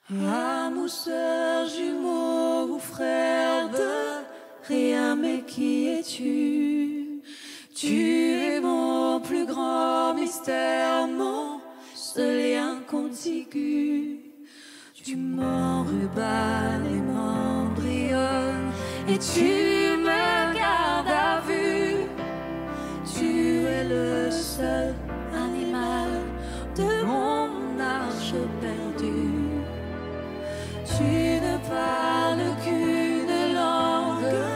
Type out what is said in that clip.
Amour, sœur, jumeau ou frère de rien, mais qui es-tu? Tu es mon plus grand mystère, mon seul lien contigu. Tu m'enrubanes et m'embrionnes, et tu